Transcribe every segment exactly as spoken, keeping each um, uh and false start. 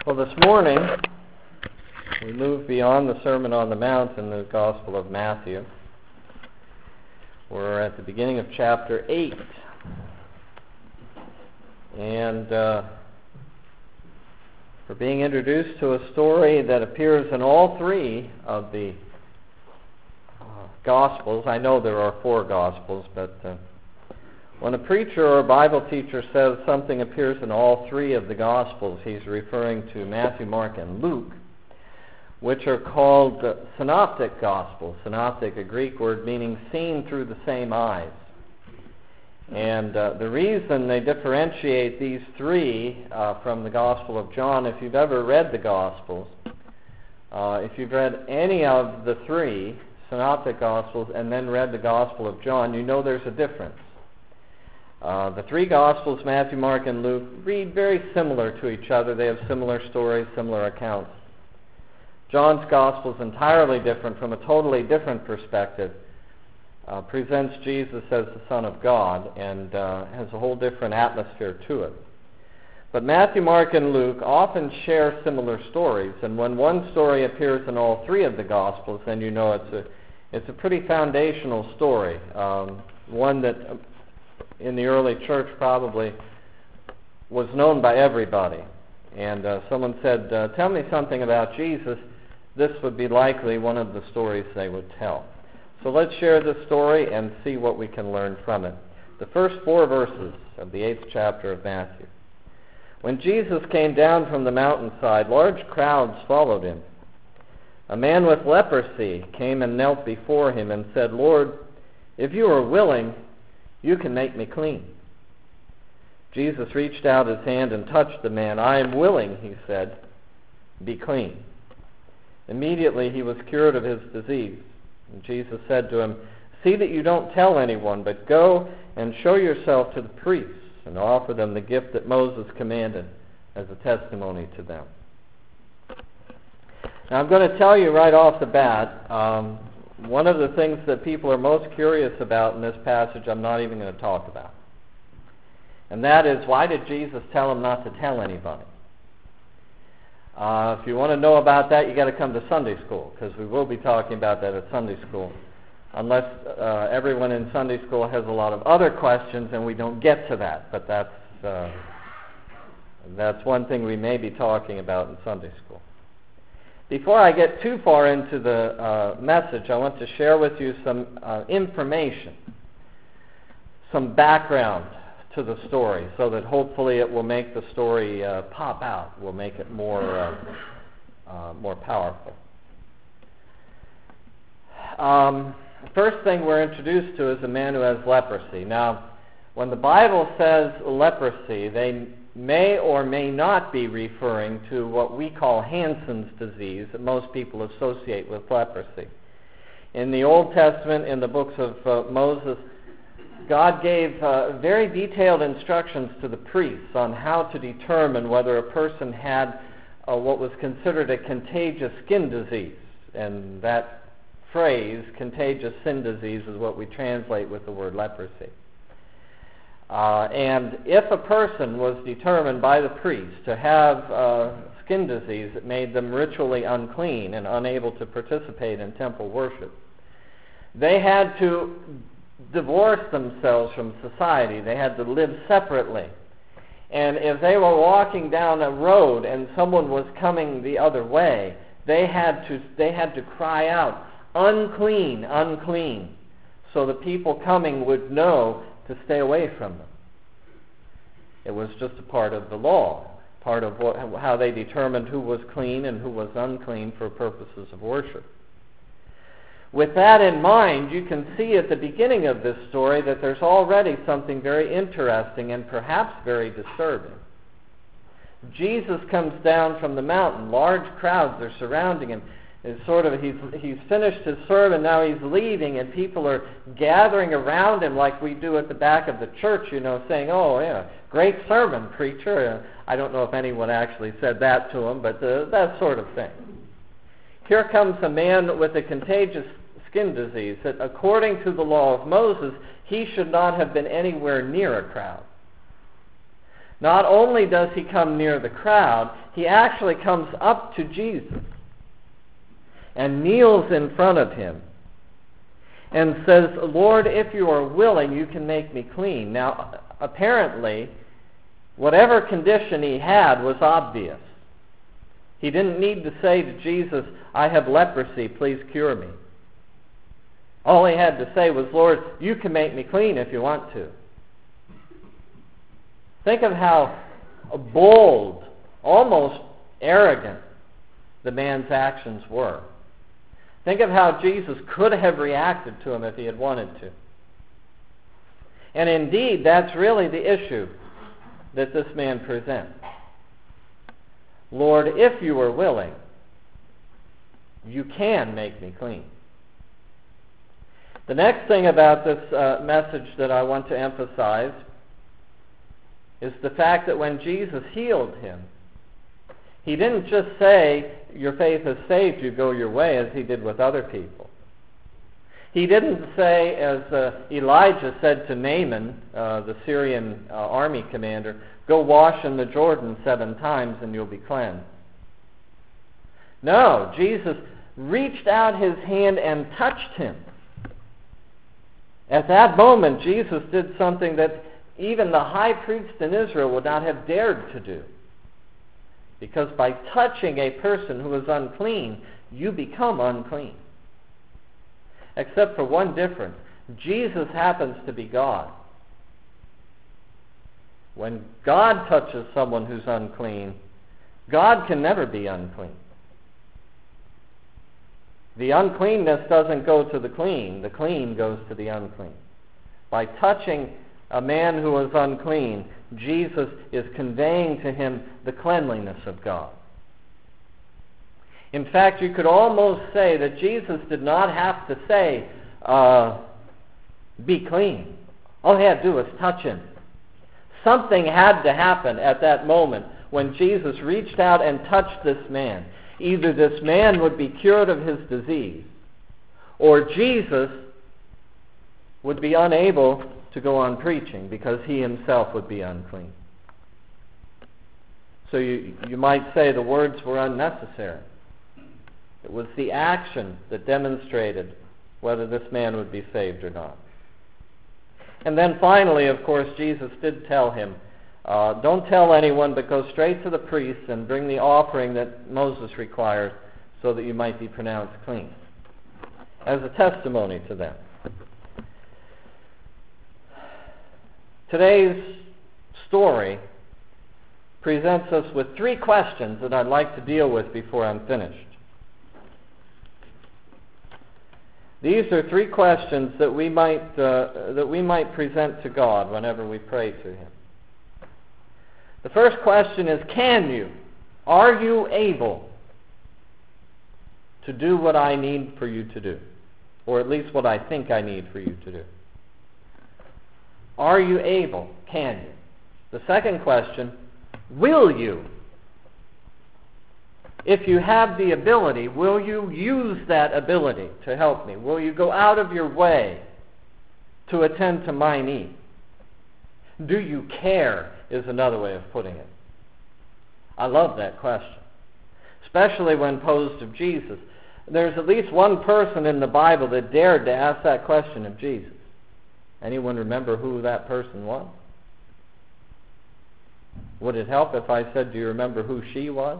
Well, this morning we move beyond the Sermon on the Mount in the Gospel of Matthew. We're at the beginning of chapter eight. And uh, we're being introduced to a story that appears in all three of the uh, Gospels. I know there are four Gospels, but uh, when a preacher or a Bible teacher says something appears in all three of the Gospels, he's referring to Matthew, Mark, and Luke, which are called uh, synoptic Gospels. Synoptic, a Greek word meaning seen through the same eyes. And uh, the reason they differentiate these three uh, from the Gospel of John, if you've ever read the Gospels, uh, if you've read any of the three synoptic Gospels and then read the Gospel of John, you know there's a difference. Uh, the three Gospels, Matthew, Mark, and Luke, read very similar to each other. They have similar stories, similar accounts. John's Gospel is entirely different from a totally different perspective. Uh, presents Jesus as the Son of God and uh, has a whole different atmosphere to it. But Matthew, Mark, and Luke often share similar stories, and when one story appears in all three of the Gospels, then you know it's a it's a pretty foundational story, um, one that in the early church probably was known by everybody. And uh, someone said, uh, tell me something about Jesus. This would be likely one of the stories they would tell. So let's share this story and see what we can learn from it. The first four verses of the eighth chapter of Matthew. When Jesus came down from the mountainside, large crowds followed him. A man with leprosy came and knelt before him and said, Lord, if you are willing, you can make me clean. Jesus reached out his hand and touched the man. I am willing, he said, be clean. Immediately he was cured of his disease. And Jesus said to him, see that you don't tell anyone, but go and show yourself to the priests and offer them the gift that Moses commanded as a testimony to them. Now I'm going to tell you right off the bat, um, one of the things that people are most curious about in this passage I'm not even going to talk about. And that is, why did Jesus tell him not to tell anybody? Uh, if you want to know about that, you've got to come to Sunday school, because we will be talking about that at Sunday school. Unless uh, everyone in Sunday school has a lot of other questions and we don't get to that. But that's, uh, that's one thing we may be talking about in Sunday school. Before I get too far into the uh, message, I want to share with you some uh, information, some background to the story, so that hopefully it will make the story uh, pop out, will make it more, uh, uh, more powerful. Um, the first thing we're introduced to is a man who has leprosy. Now, when the Bible says leprosy, they may or may not be referring to what we call Hansen's disease that most people associate with leprosy. In the Old Testament, in the books of uh, Moses, God gave uh, very detailed instructions to the priests on how to determine whether a person had uh, what was considered a contagious skin disease. And that phrase, contagious skin disease, is what we translate with the word leprosy. Uh, and if a person was determined by the priest to have uh, skin disease that made them ritually unclean and unable to participate in temple worship, they had to divorce themselves from society. They had to live separately. And if they were walking down a road and someone was coming the other way, they had to they had to cry out, unclean, unclean, so the people coming would know to stay away from them. It was just a part of the law, part of what, how they determined who was clean and who was unclean for purposes of worship. With that in mind, you can see at the beginning of this story that there's already something very interesting and perhaps very disturbing. Jesus comes down from the mountain. Large crowds are surrounding him. It's sort of he's he's finished his sermon, now he's leaving, and people are gathering around him like we do at the back of the church, you know, saying, oh, yeah, great sermon, preacher. I don't know if anyone actually said that to him, but uh, that sort of thing. Here comes a man with a contagious skin disease that, according to the law of Moses, he should not have been anywhere near a crowd. Not only does he come near the crowd, he actually comes up to Jesus and kneels in front of him and says, Lord, if you are willing, you can make me clean. Now, apparently, whatever condition he had was obvious. He didn't need to say to Jesus, I have leprosy, please cure me. All he had to say was, Lord, you can make me clean if you want to. Think of how bold, almost arrogant, the man's actions were. Think of how Jesus could have reacted to him if he had wanted to. And indeed, that's really the issue that this man presents. Lord, if you are willing, you can make me clean. The next thing about this uh, message that I want to emphasize is the fact that when Jesus healed him, he didn't just say, your faith has saved you, go your way, as he did with other people. He didn't say, as uh, Elijah said to Naaman, uh, the Syrian uh, army commander, go wash in the Jordan seven times and you'll be cleansed. No, Jesus reached out his hand and touched him. At that moment, Jesus did something that even the high priest in Israel would not have dared to do. Because by touching a person who is unclean, you become unclean. Except for one difference. Jesus happens to be God. When God touches someone who's unclean, God can never be unclean. The uncleanness doesn't go to the clean. The clean goes to the unclean. By touching a man who is unclean, Jesus is conveying to him the cleanliness of God. In fact, you could almost say that Jesus did not have to say, uh, be clean. All he had to do was touch him. Something had to happen at that moment when Jesus reached out and touched this man. Either this man would be cured of his disease, or Jesus would be unable to go on preaching because he himself would be unclean. So you, you might say the words were unnecessary. It was the action that demonstrated whether this man would be saved or not. And then finally, of course, Jesus did tell him, uh, don't tell anyone, but go straight to the priests and bring the offering that Moses requires so that you might be pronounced clean, as a testimony to them. Today's story presents us with three questions that I'd like to deal with before I'm finished. These are three questions that we might uh, that we might present to God whenever we pray to Him. The first question is, can you, are you able to do what I need for you to do? Or at least what I think I need for you to do. Are you able? Can you? The second question, will you? If you have the ability, will you use that ability to help me? Will you go out of your way to attend to my need? Do you care is another way of putting it. I love that question, especially when posed of Jesus. There's at least one person in the Bible that dared to ask that question of Jesus. Anyone remember who that person was? Would it help if I said, do you remember who she was?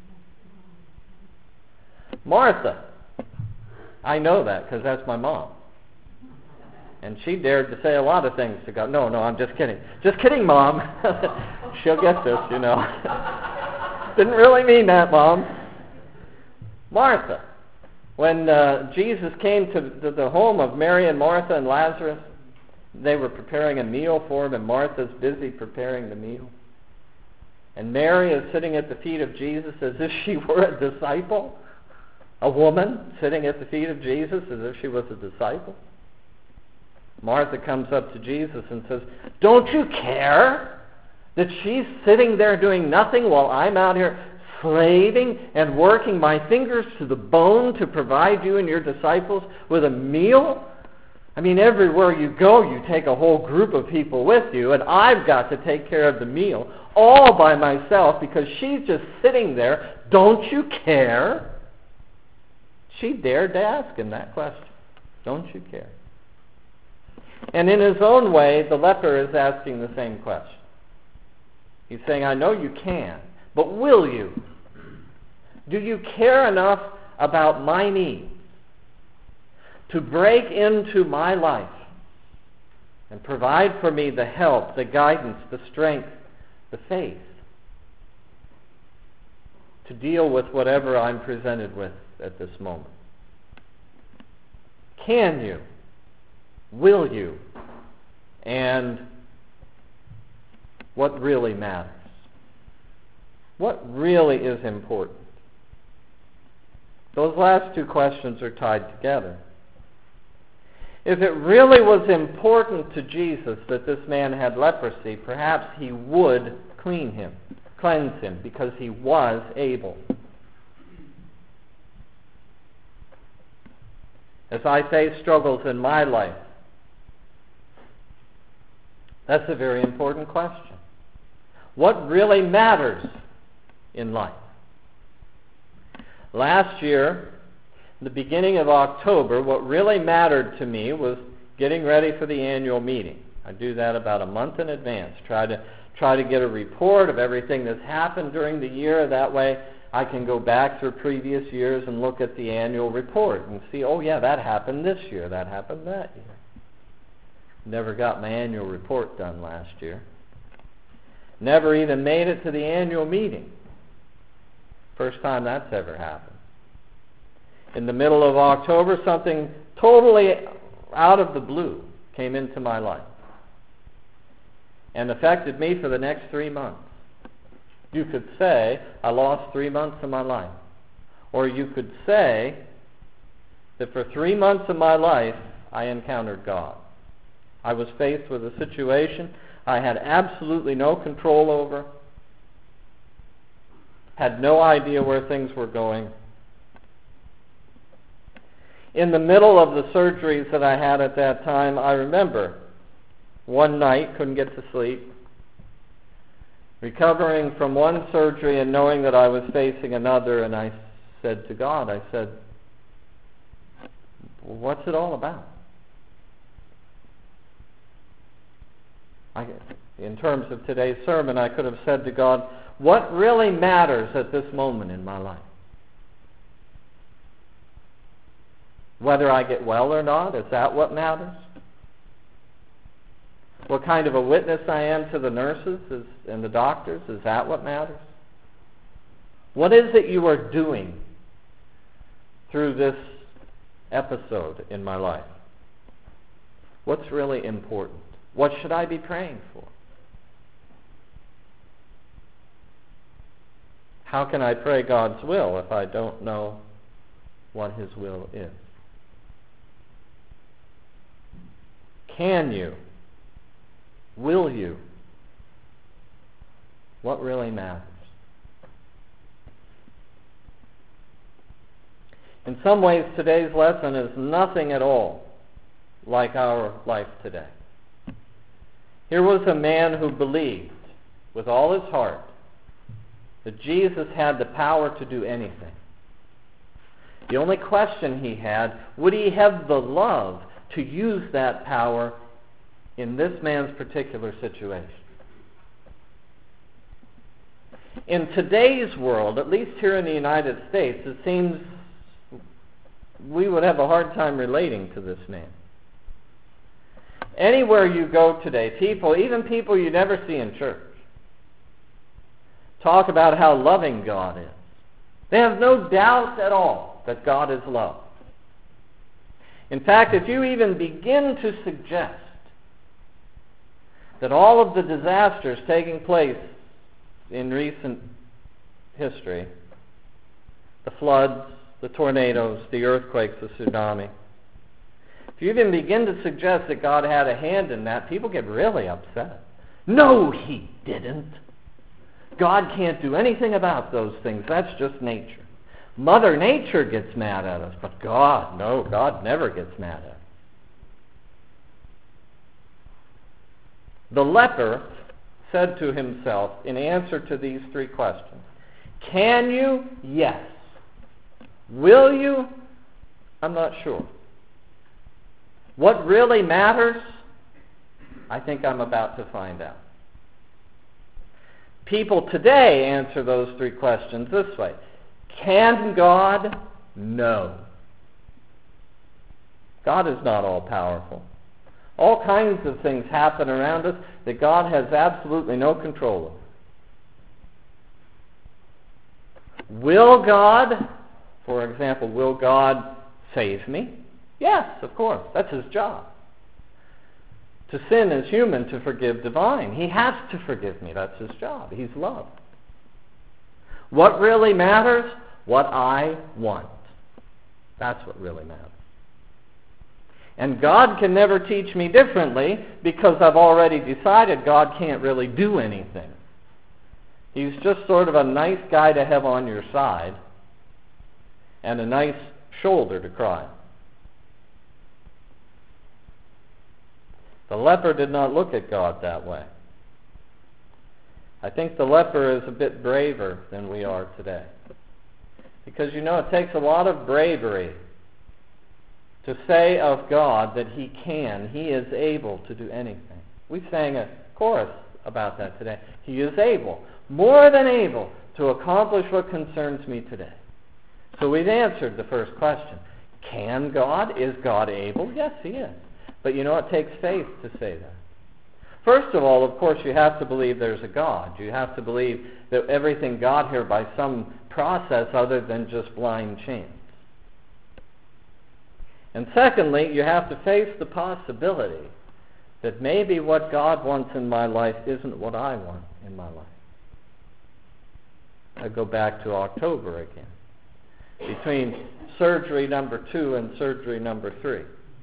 Martha. I know that because that's my mom. And she dared to say a lot of things to God. No, no, I'm just kidding. Just kidding, Mom. She'll get this, you know. Didn't really mean that, Mom. Martha. When uh, Jesus came to, to the home of Mary and Martha and Lazarus, they were preparing a meal for him, and Martha's busy preparing the meal. And Mary is sitting at the feet of Jesus as if she were a disciple. A woman sitting at the feet of Jesus as if she was a disciple. Martha comes up to Jesus and says, don't you care that she's sitting there doing nothing while I'm out here slaving and working my fingers to the bone to provide you and your disciples with a meal? I mean, everywhere you go, you take a whole group of people with you, and I've got to take care of the meal all by myself because she's just sitting there. Don't you care? She dared to ask him that question. Don't you care? And in his own way, the leper is asking the same question. He's saying, I know you can, but will you? Do you care enough about my needs to break into my life and provide for me the help, the guidance, the strength, the faith to deal with whatever I'm presented with at this moment? Can you? Will you? And what really matters? What really is important? Those last two questions are tied together. If it really was important to Jesus that this man had leprosy, perhaps he would clean him, cleanse him, because he was able. As I face struggles in my life, that's a very important question. What really matters in life? Last year, the beginning of October, what really mattered to me was getting ready for the annual meeting. I do that about a month in advance. Try to try to get a report of everything that's happened during the year. That way I can go back through previous years and look at the annual report and see, oh yeah, that happened this year, that happened that year. Never got my annual report done last year. Never even made it to the annual meeting. First time that's ever happened. In the middle of October, something totally out of the blue came into my life and affected me for the next three months. You could say I lost three months of my life. Or you could say that for three months of my life, I encountered God. I was faced with a situation I had absolutely no control over, had no idea where things were going. In the middle of the surgeries that I had at that time, I remember one night, couldn't get to sleep, recovering from one surgery and knowing that I was facing another, and I said to God, I said, what's it all about? I, in terms of today's sermon, I could have said to God, what really matters at this moment in my life? Whether I get well or not, is that what matters? What kind of a witness I am to the nurses is, and the doctors, is that what matters? What is it you are doing through this episode in my life? What's really important? What should I be praying for? How can I pray God's will if I don't know what His will is? Can you? Will you? What really matters? In some ways, today's lesson is nothing at all like our life today. Here was a man who believed with all his heart that Jesus had the power to do anything. The only question he had, would he have the love to use that power in this man's particular situation? In today's world, at least here in the United States, it seems we would have a hard time relating to this man. Anywhere you go today, people, even people you never see in church, talk about how loving God is. They have no doubt at all that God is love. In fact, if you even begin to suggest that all of the disasters taking place in recent history, the floods, the tornadoes, the earthquakes, the tsunami, if you even begin to suggest that God had a hand in that, people get really upset. No, He didn't. God can't do anything about those things. That's just nature. Mother Nature gets mad at us, but God, no, God never gets mad at us. The leper said to himself in answer to these three questions, can you? Yes. Will you? I'm not sure. What really matters? I think I'm about to find out. People today answer those three questions this way. Can God? No. God is not all-powerful. All kinds of things happen around us that God has absolutely no control over. Will God, for example, will God save me? Yes, of course. That's his job. To sin is human, to forgive divine. He has to forgive me. That's his job. He's love. What really matters? What I want. That's what really matters. And God can never teach me differently because I've already decided God can't really do anything. He's just sort of a nice guy to have on your side and a nice shoulder to cry on. The leper did not look at God that way. I think the leper is a bit braver than we are today. Because, you know, it takes a lot of bravery to say of God that he can, he is able to do anything. We sang a chorus about that today. He is able, more than able, to accomplish what concerns me today. So we've answered the first question. Can God? Is God able? Yes, he is. But you know, it takes faith to say that. First of all, of course, you have to believe there's a God. You have to believe that everything got here by some process other than just blind chance. And secondly, you have to face the possibility that maybe what God wants in my life isn't what I want in my life. I go back to October again. Between surgery number two and surgery number three.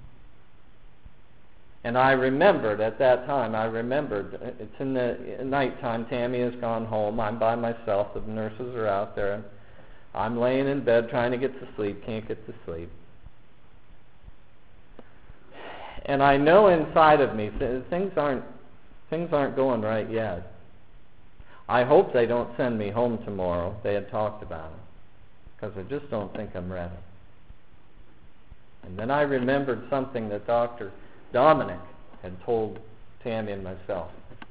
And I remembered at that time, I remembered, it's in the nighttime, Tammy has gone home, I'm by myself, the nurses are out there, and I'm laying in bed trying to get to sleep, can't get to sleep. And I know inside of me, things aren't, things aren't going right yet. I hope they don't send me home tomorrow, they had talked about it, because I just don't think I'm ready. And then I remembered something that Doctor Dominic had told Tammy and myself.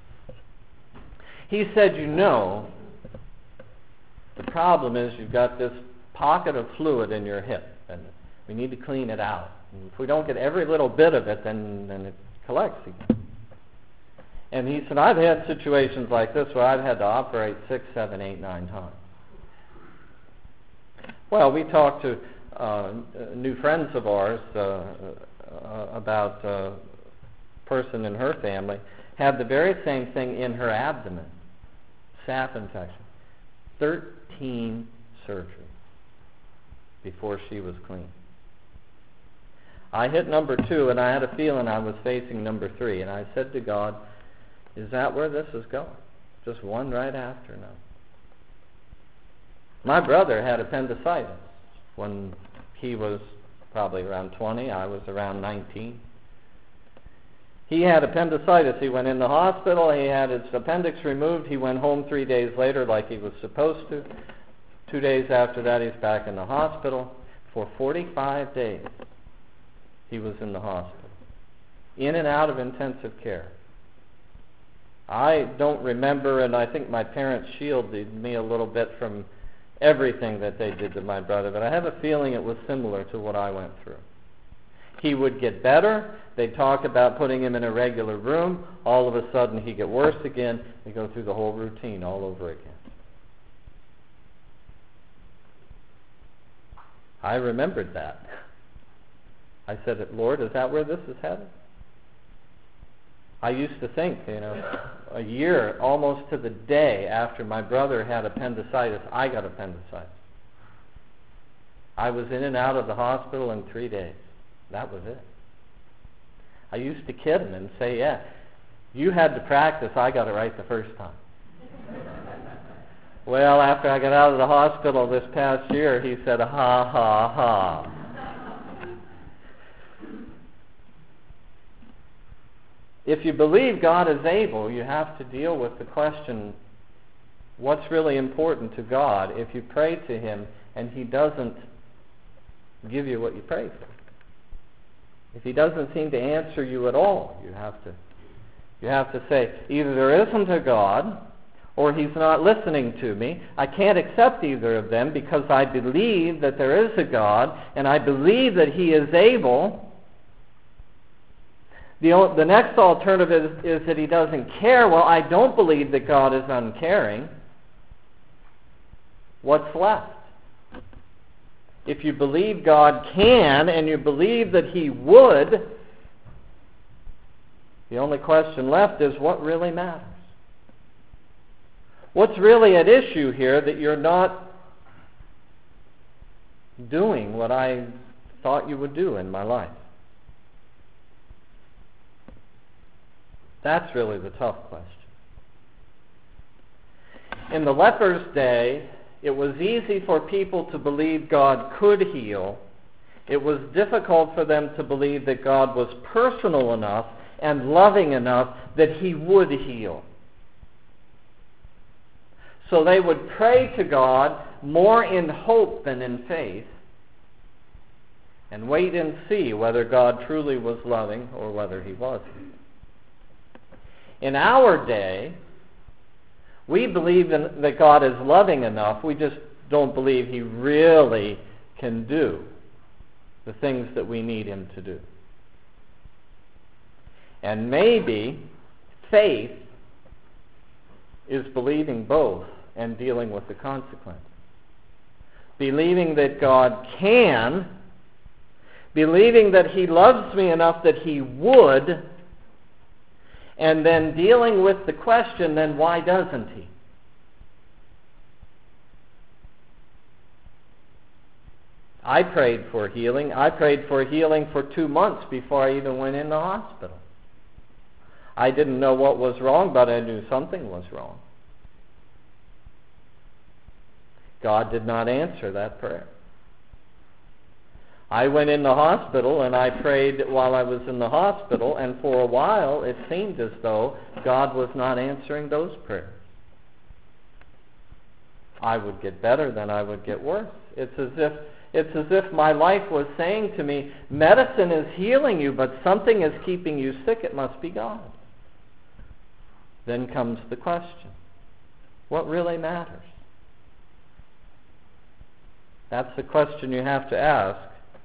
He said, you know, the problem is you've got this pocket of fluid in your hip, and we need to clean it out. And if we don't get every little bit of it, then, then it collects again. And he said, I've had situations like this where I've had to operate six, seven, eight, nine times. Well, we talked to uh, new friends of ours uh, Uh, about a person in her family, had the very same thing in her abdomen, staph infection. thirteen surgeries before she was clean. I hit number two, and I had a feeling I was facing number three, and I said to God, is that where this is going? Just one right after now. My brother had appendicitis when he was probably around twenty. I was around nineteen. He had appendicitis. He went in the hospital. He had his appendix removed. He went home three days later like he was supposed to. Two days after that, he's back in the hospital. For forty-five days, he was in the hospital, in and out of intensive care. I don't remember, and I think my parents shielded me a little bit from everything that they did to my brother, but I have a feeling it was similar to what I went through. He would get better. They'd talk about putting him in a regular room. All of a sudden, he'd get worse again. They go through the whole routine all over again. I remembered that. I said, Lord, is that where this is headed? I used to think, you know, a year, almost to the day after my brother had appendicitis, I got appendicitis. I was in and out of the hospital in three days. That was it. I used to kid him and say, yeah, you had to practice, I got it right the first time. Well, after I got out of the hospital this past year, he said, ha, ha, ha. if you believe God is able, you have to deal with the question, what's really important to God if you pray to Him and He doesn't give you what you pray for? If He doesn't seem to answer you at all, you have to you have to say, either there isn't a God, or He's not listening to me. I can't accept either of them because I believe that there is a God, and I believe that He is able. The, the next alternative is, is that He doesn't care. Well, I don't believe that God is uncaring. What's left? If you believe God can, and you believe that He would, the only question left is what really matters? What's really at issue here that you're not doing what I thought you would do in my life? That's really the tough question. In the leper's day, it was easy for people to believe God could heal. It was difficult for them to believe that God was personal enough and loving enough that He would heal. So they would pray to God more in hope than in faith, and wait and see whether God truly was loving or whether He wasn't. In our day, we believe in, that God is loving enough. We just don't believe He really can do the things that we need Him to do. And maybe faith is believing both and dealing with the consequences. Believing that God can, believing that He loves me enough that He would, and then dealing with the question, then why doesn't He? I prayed for healing. I prayed for healing for two months before I even went in the hospital. I didn't know what was wrong, but I knew something was wrong. God did not answer that prayer. I went in the hospital and I prayed while I was in the hospital, and for a while it seemed as though God was not answering those prayers. I would get better, then I would get worse. It's as if it's as if my life was saying to me, medicine is healing you, but something is keeping you sick. It must be God. Then comes the question, what really matters? That's the question you have to ask.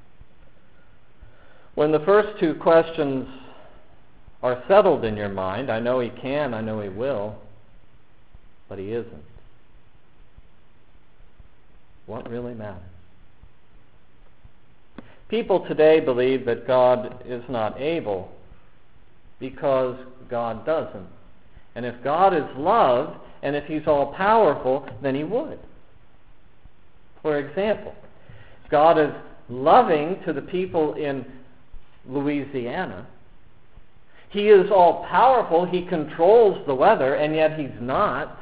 When the first two questions are settled in your mind, I know He can, I know He will, but He isn't. What really matters? People today believe that God is not able because God doesn't. And if God is love, and if He's all-powerful, then He would. For example, God is loving to the people in Louisiana. He is all-powerful. He controls the weather, and yet He's not.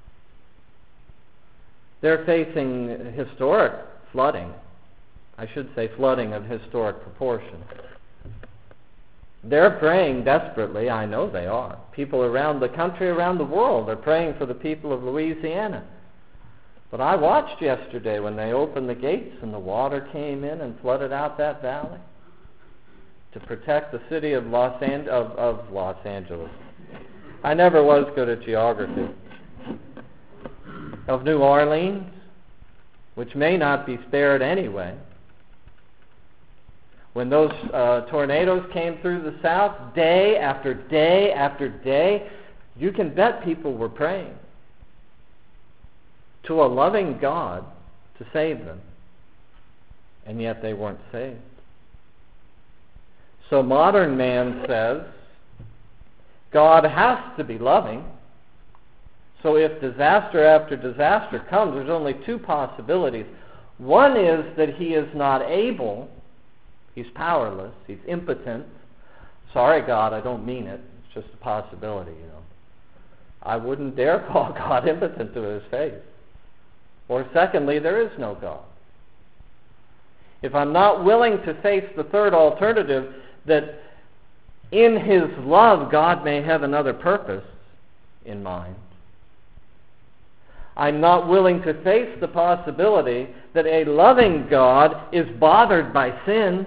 They're facing historic flooding. I should say flooding of historic proportions. They're praying desperately. I know they are. People around the country, around the world, are praying for the people of Louisiana. But I watched yesterday when they opened the gates and the water came in and flooded out that valley to protect the city of Los, An- of, of Los Angeles. I never was good at geography. Of New Orleans, which may not be spared anyway. When those uh, tornadoes came through the south, day after day after day, you can bet people were praying to a loving God to save them. And yet they weren't saved. So modern man says, God has to be loving. So if disaster after disaster comes, there's only two possibilities. One is that He is not able. He's powerless. He's impotent. Sorry, God, I don't mean it. It's just a possibility, you know. I wouldn't dare call God impotent to His face. Or secondly, there is no God. If I'm not willing to face the third alternative, that in His love, God may have another purpose in mind. I'm not willing to face the possibility that a loving God is bothered by sin.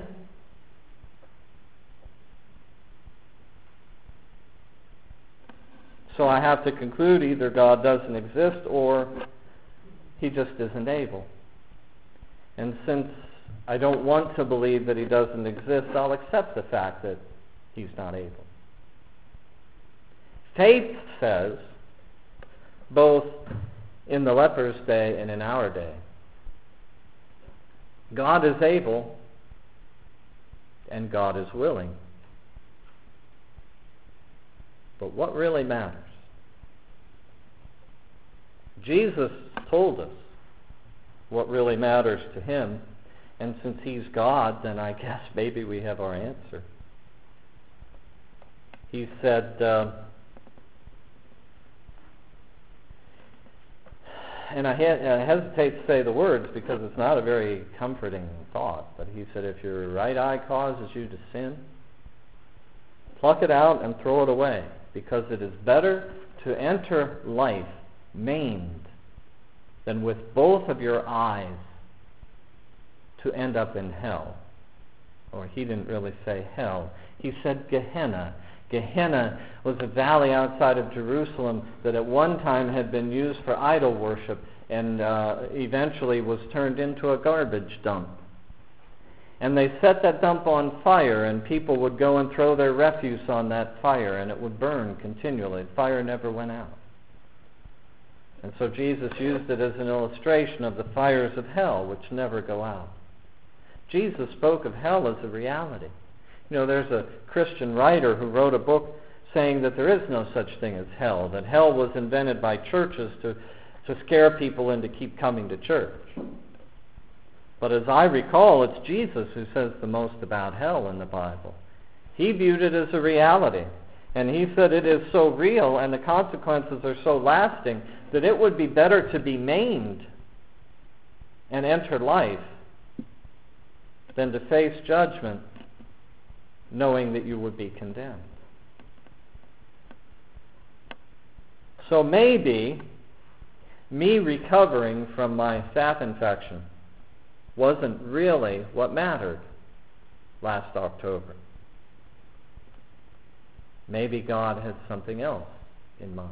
So I have to conclude either God doesn't exist or He just isn't able. And since I don't want to believe that He doesn't exist, I'll accept the fact that He's not able. Faith says, both in the leper's day and in our day, God is able and God is willing. But what really matters? Jesus told us what really matters to Him, and since He's God, then I guess maybe we have our answer. He said, uh, and I, he- I hesitate to say the words because it's not a very comforting thought, but He said, if your right eye causes you to sin, pluck it out and throw it away, because it is better to enter life maimed than with both of your eyes to end up in hell. Or He didn't really say hell. He said Gehenna. Gehenna was a valley outside of Jerusalem that at one time had been used for idol worship and uh, eventually was turned into a garbage dump. And they set that dump on fire, and people would go and throw their refuse on that fire, and it would burn continually. The fire never went out. And so Jesus used it as an illustration of the fires of hell, which never go out. Jesus spoke of hell as a reality. You know, there's a Christian writer who wrote a book saying that there is no such thing as hell, that hell was invented by churches to, to scare people into keep coming to church. But as I recall, it's Jesus who says the most about hell in the Bible. He viewed it as a reality. And He said it is so real and the consequences are so lasting that it would be better to be maimed and enter life than to face judgment knowing that you would be condemned. So maybe me recovering from my staph infection wasn't really what mattered last October. Maybe God had something else in mind.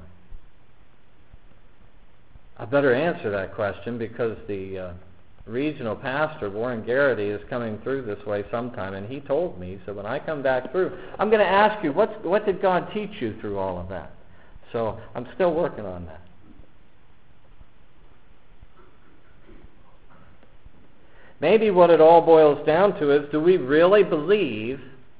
I better answer that question because the uh, regional pastor, Warren Garrity, is coming through this way sometime, and he told me, so when I come back through, I'm going to ask you, what's, what did God teach you through all of that? So I'm still working on that. Maybe what it all boils down to is, do we really believe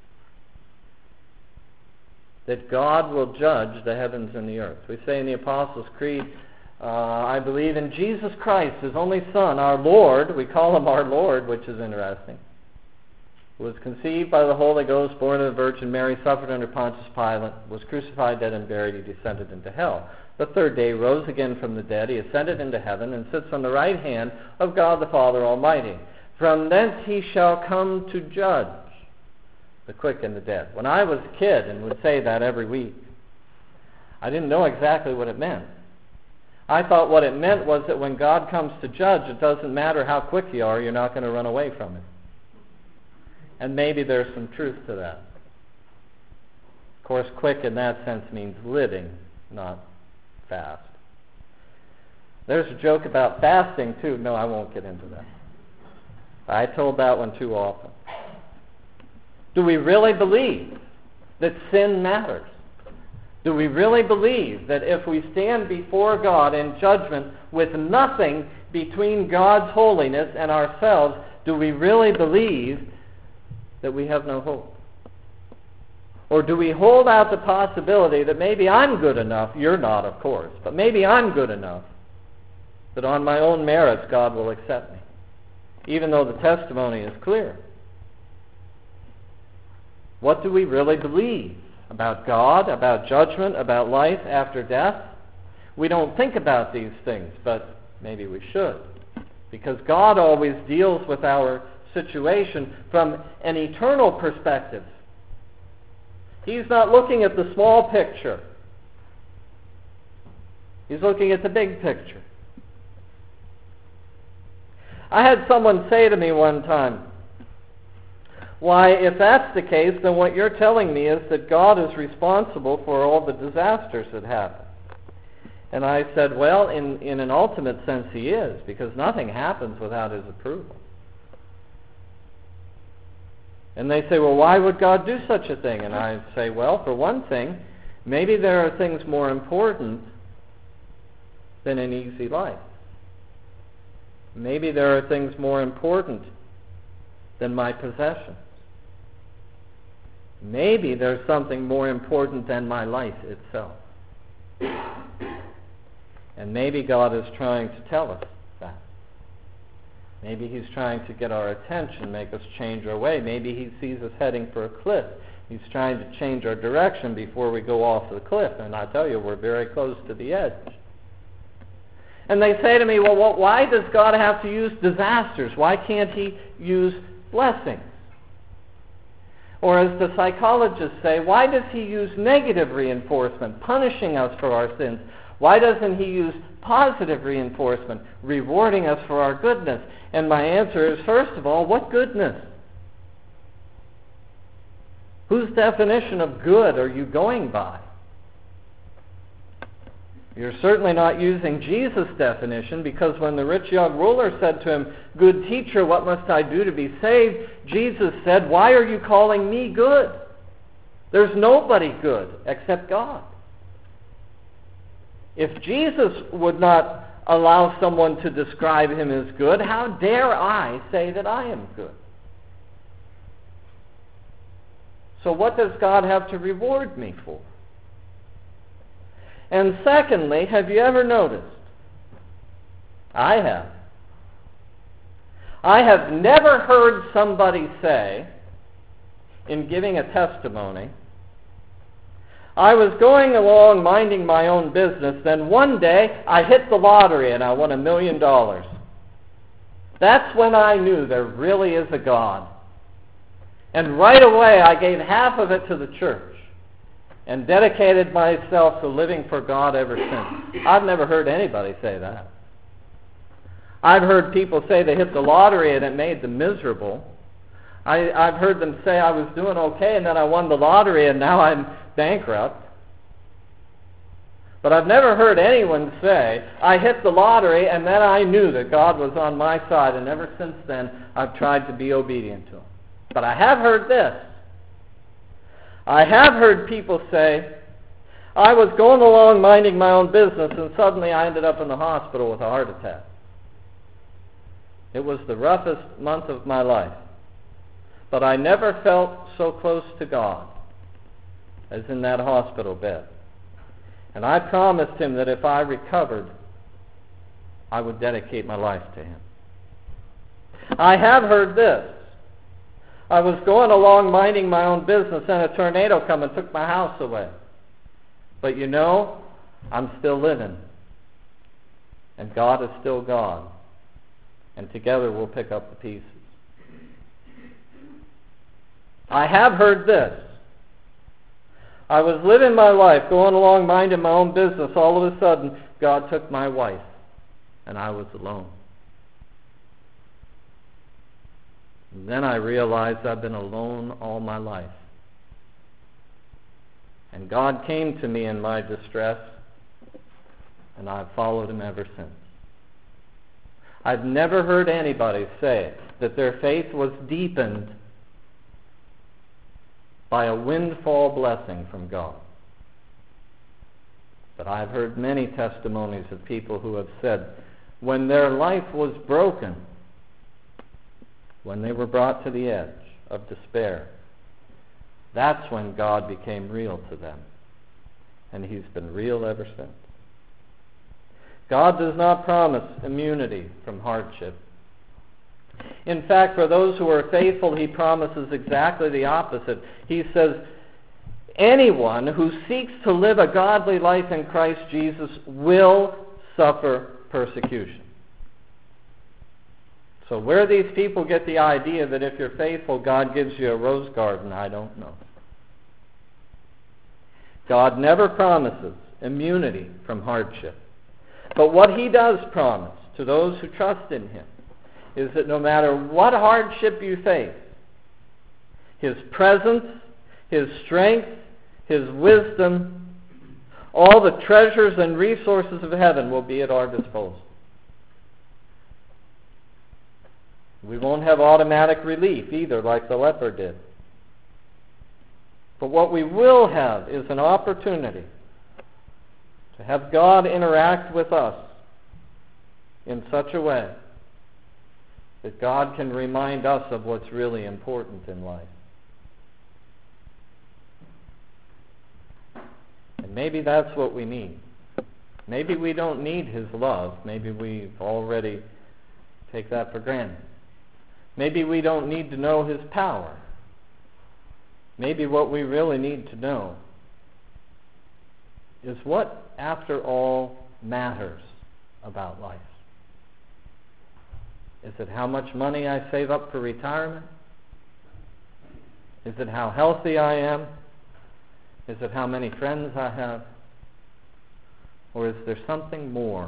that God will judge the heavens and the earth? We say in the Apostles' Creed, uh, I believe in Jesus Christ, His only Son, our Lord. We call Him our Lord, which is interesting. Was conceived by the Holy Ghost, born of the Virgin Mary, suffered under Pontius Pilate, was crucified, dead, and buried. He descended into hell. The third day rose again from the dead. He ascended into heaven and sits on the right hand of God the Father Almighty. From thence He shall come to judge the quick and the dead. When I was a kid and would say that every week, I didn't know exactly what it meant. I thought what it meant was that when God comes to judge, it doesn't matter how quick you are, you're not going to run away from Him. And maybe there's some truth to that. Of course, quick in that sense means living, not fast. There's a joke about fasting, too. No, I won't get into that. I told that one too often. Do we really believe that sin matters? Do we really believe that if we stand before God in judgment with nothing between God's holiness and ourselves, do we really believe that we have no hope? Or do we hold out the possibility that maybe I'm good enough, you're not, of course, but maybe I'm good enough that on my own merits God will accept me, even though the testimony is clear? What do we really believe about God, about judgment, about life after death? We don't think about these things, but maybe we should, because God always deals with our situation from an eternal perspective. He's not looking at the small picture. He's looking at the big picture. I had someone say to me one time, "Why, if that's the case, then what you're telling me is that God is responsible for all the disasters that happen." And I said, well, in, in an ultimate sense he is, because nothing happens without his approval. And they say, well, why would God do such a thing? And I say, well, for one thing, maybe there are things more important than an easy life. Maybe there are things more important than my possessions. Maybe there's something more important than my life itself. And maybe God is trying to tell us that. Maybe he's trying to get our attention, make us change our way. Maybe he sees us heading for a cliff. He's trying to change our direction before we go off the cliff. And I tell you, we're very close to the edge. And they say to me, well, what, why does God have to use disasters? Why can't he use blessings? Or as the psychologists say, why does he use negative reinforcement, punishing us for our sins? Why doesn't he use positive reinforcement, rewarding us for our goodness? And my answer is, first of all, what goodness? Whose definition of good are you going by? You're certainly not using Jesus' definition, because when the rich young ruler said to him, "Good teacher, what must I do to be saved?" Jesus said, "Why are you calling me good? There's nobody good except God." If Jesus would not allow someone to describe him as good, how dare I say that I am good? So what does God have to reward me for? And secondly, have you ever noticed? I have. I have never heard somebody say, in giving a testimony, "I was going along minding my own business, then one day I hit the lottery and I won a million dollars. That's when I knew there really is a God. And right away I gave half of it to the church and dedicated myself to living for God ever since." I've never heard anybody say that. I've heard people say they hit the lottery and it made them miserable. I, I've heard them say, "I was doing okay and then I won the lottery and now I'm bankrupt." But I've never heard anyone say, "I hit the lottery and then I knew that God was on my side, and ever since then I've tried to be obedient to him." But I have heard this. I have heard people say, "I was going along minding my own business and suddenly I ended up in the hospital with a heart attack. It was the roughest month of my life, but I never felt so close to God as in that hospital bed. And I promised him that if I recovered, I would dedicate my life to him." I have heard this. "I was going along minding my own business and a tornado come and took my house away. But you know, I'm still living. And God is still God. And together we'll pick up the pieces." I have heard this. "I was living my life, going along minding my own business. All of a sudden, God took my wife, and I was alone. And then I realized I've been alone all my life. And God came to me in my distress, and I've followed him ever since." I've never heard anybody say that their faith was deepened by a windfall blessing from God. But I've heard many testimonies of people who have said, when their life was broken, when they were brought to the edge of despair, that's when God became real to them. And he's been real ever since. God does not promise immunity from hardship. In fact, for those who are faithful, he promises exactly the opposite. He says, anyone who seeks to live a godly life in Christ Jesus will suffer persecution. So where these people get the idea that if you're faithful, God gives you a rose garden, I don't know. God never promises immunity from hardship. But what he does promise to those who trust in him is that no matter what hardship you face, his presence, his strength, his wisdom, all the treasures and resources of heaven will be at our disposal. We won't have automatic relief either, like the leper did. But what we will have is an opportunity to have God interact with us in such a way that God can remind us of what's really important in life. And maybe that's what we need. Maybe we don't need his love. Maybe we already take that for granted. Maybe we don't need to know his power. Maybe what we really need to know is what, after all, matters about life. Is it how much money I save up for retirement? Is it how healthy I am? Is it how many friends I have? Or is there something more?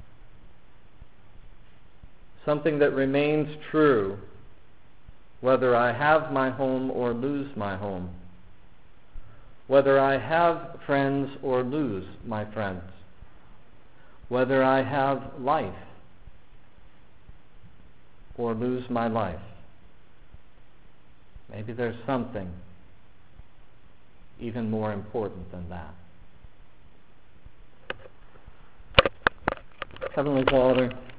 Something that remains true whether I have my home or lose my home, whether I have friends or lose my friends, whether I have life or lose my life. Maybe there's something even more important than that. Heavenly Father,